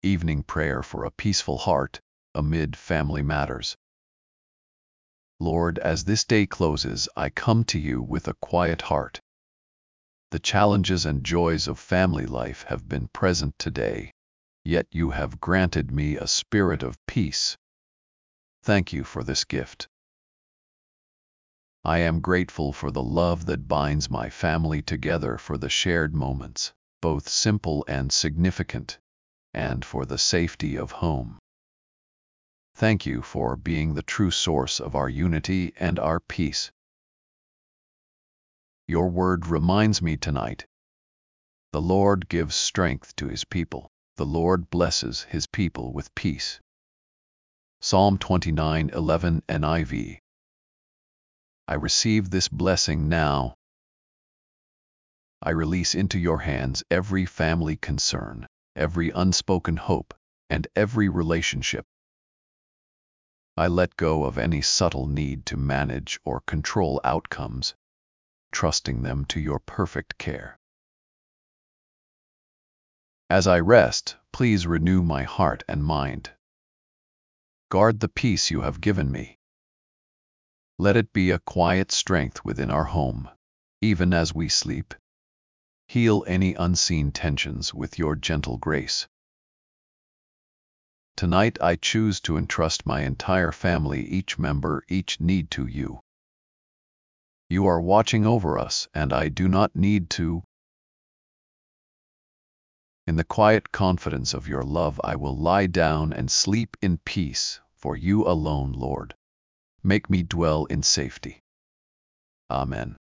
Evening prayer for a peaceful heart amid family matters. Lord, as this day closes, I come to you with a quiet heart. The challenges and joys of family life have been present today, yet you have granted me a spirit of peace. Thank you for this gift. I am grateful for the love that binds my family together, for the shared moments, both simple and significant, and for the safety of home. Thank you for being the true source of our unity and our peace. Your word reminds me tonight. The Lord gives strength to his people. The Lord blesses his people with peace. Psalm 29:11 NIV. I receive this blessing now. I release into your hands every family concern, every unspoken hope, and every relationship. I let go of any subtle need to manage or control outcomes, trusting them to your perfect care. As I rest, please renew my heart and mind. Guard the peace you have given me. Let it be a quiet strength within our home, even as we sleep. Heal any unseen tensions with your gentle grace. Tonight I choose to entrust my entire family, each member, each need to you. You are watching over us, and I do not need to. In the quiet confidence of your love, I will lie down and sleep in peace, for you alone, Lord, make me dwell in safety. Amen.